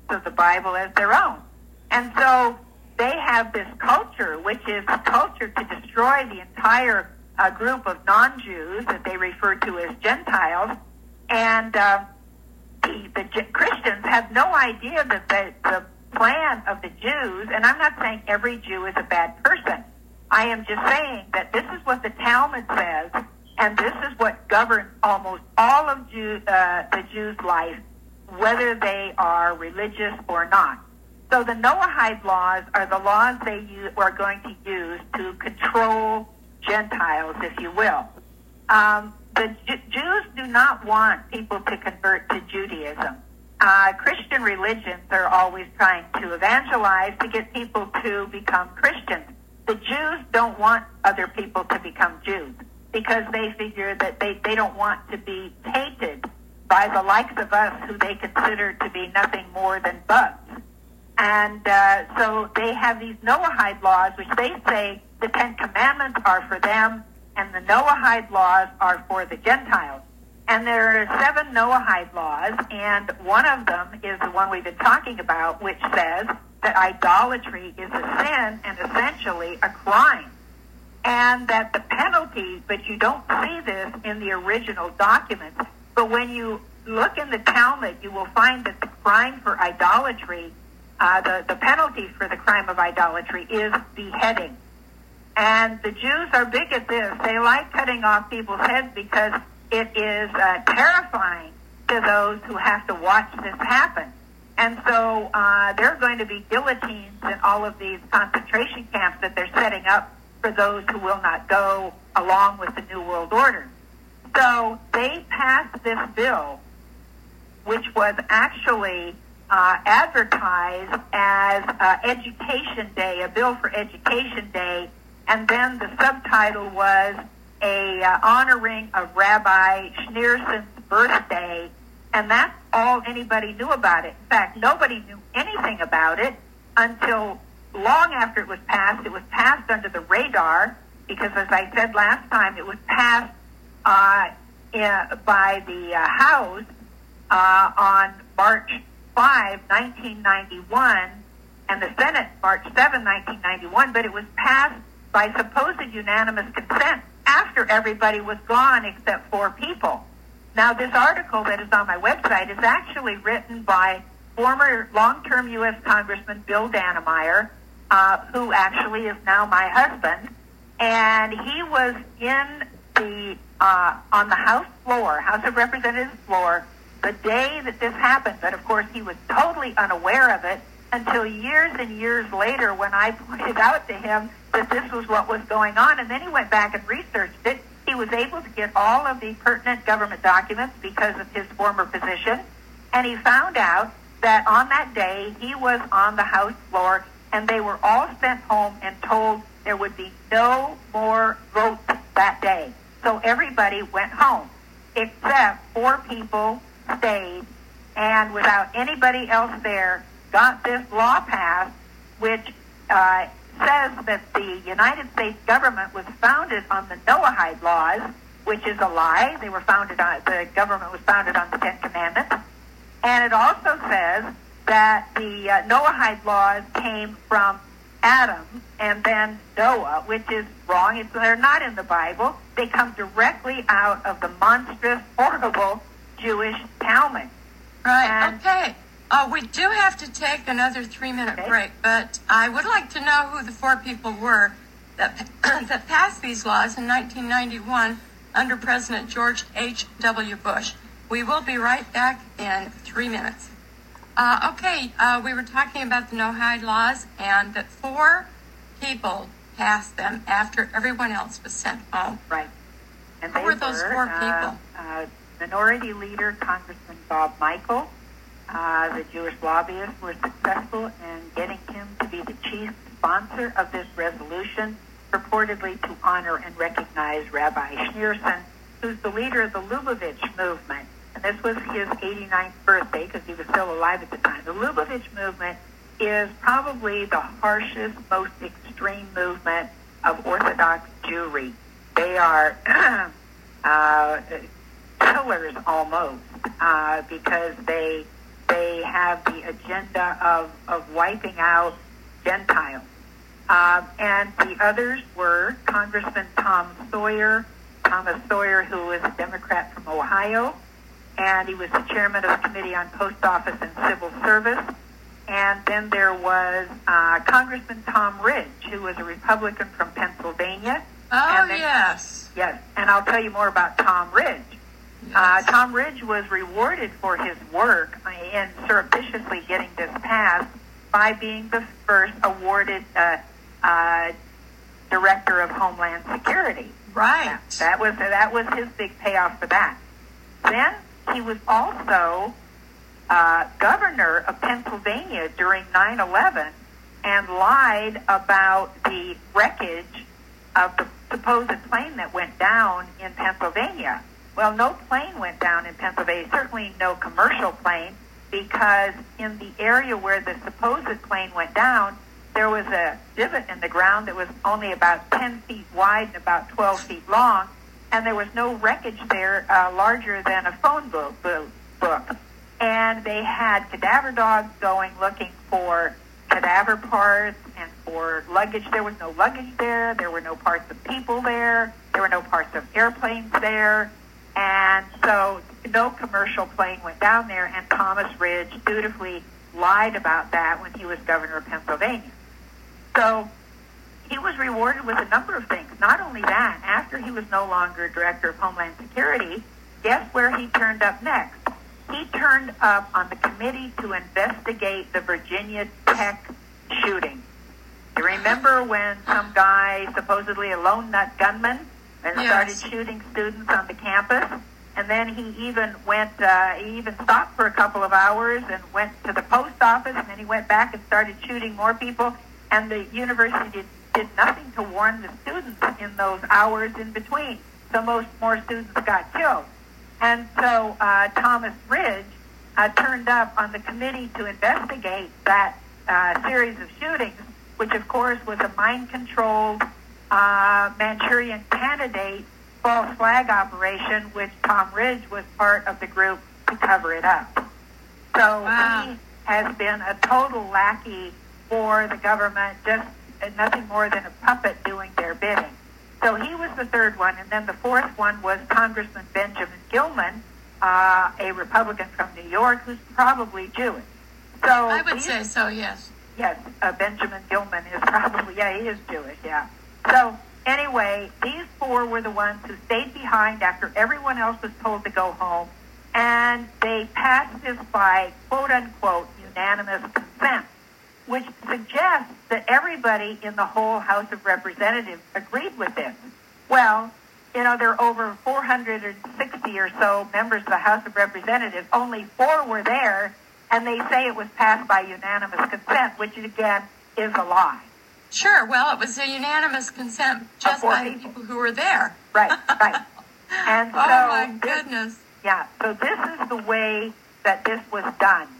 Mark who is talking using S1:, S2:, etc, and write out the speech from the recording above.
S1: of the Bible as their own. And so they have this culture, which is a culture to destroy the entire group of non-Jews that they refer to as Gentiles. And the Christians have no idea that the plan of the Jews, and I'm not saying every Jew is a bad person. I am just saying that this is what the Talmud says, and this is what governs almost all of the Jews' life, whether they are religious or not. So the Noahide laws are the laws they are going to use to control Gentiles, if you will. The Jews do not want people to convert to Judaism. Christian religions are always trying to evangelize to get people to become Christians. The Jews don't want other people to become Jews because they figure that they don't want to be tainted by the likes of us who they consider to be nothing more than bugs. And so they have these Noahide laws, which they say the Ten Commandments are for them, and the Noahide laws are for the Gentiles. And there are 7 Noahide laws, and one of them is the one we've been talking about, which says that idolatry is a sin and essentially a crime. And that the penalty, but you don't see this in the original documents, but when you look in the Talmud, you will find that the crime for idolatry, the penalty for the crime of idolatry is beheading. And the Jews are big at this. They like cutting off people's heads because it is terrifying to those who have to watch this happen. And so there are going to be guillotines in all of these concentration camps that they're setting up for those who will not go along with the New World Order. So they passed this bill, which was actually advertised as Education Day, a bill for Education Day, and then the subtitle was honoring of Rabbi Schneerson's birthday, and that's all anybody knew about it. In fact, nobody knew anything about it until long after it was passed. It was passed under the radar because, as I said last time, it was passed by the House on March 5, 1991, and the Senate March 7, 1991, but it was passed by supposed unanimous consent after everybody was gone except 4 people. Now, this article that is on my website is actually written by former long-term U.S. Congressman Bill Dannemeyer, who actually is now my husband, and he was in the on the House floor, House of Representatives floor, the day that this happened. But of course, he was totally unaware of it until years and years later when I pointed out to him that this was what was going on. And then he went back and researched it. He was able to get all of the pertinent government documents because of his former position. And he found out that on that day, he was on the House floor, and they were all sent home and told there would be no more votes that day. So everybody went home, except 4 people stayed, and without anybody else there, got this law passed, which says that the United States government was founded on the Noahide laws, which is a lie. They were founded on, the government was founded on the Ten Commandments. And it also says that the Noahide laws came from Adam and then Noah, which is wrong. They're not in the Bible. They come directly out of the monstrous, horrible Jewish Talmud.
S2: Right,
S1: and,
S2: okay. We do have to take another 3-minute break, but I would like to know who the 4 people were that that passed these laws in 1991 under President George H.W. Bush. We will be right back in 3 minutes. We were talking about the Noahide laws, and that 4 people passed them after everyone else was sent home.
S1: Right. And
S2: who were those 4 people?
S1: Minority Leader Congressman Bob Michel. The Jewish lobbyists were successful in getting him to be the chief sponsor of this resolution, purportedly to honor and recognize Rabbi Schneerson, who's the leader of the Lubavitch movement. And this was his 89th birthday because he was still alive at the time. The Lubavitch movement is probably the harshest, most extreme movement of Orthodox Jewry. They are killers almost because they they have the agenda of wiping out Gentiles. And the others were Congressman Thomas Sawyer, who was a Democrat from Ohio, and he was the chairman of the Committee on Post Office and Civil Service. And then there was Congressman Tom Ridge, who was a Republican from Pennsylvania.
S2: Oh, yes.
S1: Yes, and I'll tell you more about Tom Ridge.
S2: Yes.
S1: Tom Ridge was rewarded for his work in surreptitiously getting this passed by being the first awarded Director of Homeland Security.
S2: Right.
S1: That was his big payoff for that. Then he was also governor of Pennsylvania during 9/11 and lied about the wreckage of the supposed plane that went down in Pennsylvania. Well, no plane went down in Pennsylvania, certainly no commercial plane, because in the area where the supposed plane went down, there was a divot in the ground that was only about 10 feet wide and about 12 feet long, and there was no wreckage there larger than a phone book. And they had cadaver dogs going looking for cadaver parts and for luggage. There was no luggage there. There were no parts of people there. There were no parts of airplanes there. And so no commercial plane went down there, and Thomas Ridge dutifully lied about that when he was governor of Pennsylvania. So he was rewarded with a number of things. Not only that, after he was no longer Director of Homeland Security, guess where he turned up next? He turned up on the committee to investigate the Virginia Tech shooting. You remember when some guy, supposedly a lone nut gunman, started shooting students on the campus? And then he even stopped for a couple of hours and went to the post office, and then he went back and started shooting more people. And the university did nothing to warn the students in those hours in between. So more students got killed. And so Thomas Ridge turned up on the committee to investigate that series of shootings, which of course was a mind-controlled Manchurian Candidate false flag operation, which Tom Ridge was part of the group to cover it up. So he has been a total lackey for the government, just nothing more than a puppet doing their bidding. So he was the third one, and then the fourth one was Congressman Benjamin Gilman, a Republican from New York, who's probably Jewish. So
S2: I would say so, yes.
S1: Yes, Benjamin Gilman is probably, he is Jewish, yeah. So anyway, these four were the ones who stayed behind after everyone else was told to go home, and they passed this by, quote-unquote, unanimous consent, which suggests that everybody in the whole House of Representatives agreed with this. Well, there are over 460 or so members of the House of Representatives. Only 4 were there, and they say it was passed by unanimous consent, which, again, is a lie.
S2: Sure. Well, it was a unanimous consent just by the people who were there.
S1: Right. And so
S2: oh, my goodness.
S1: So this is the way that this was done.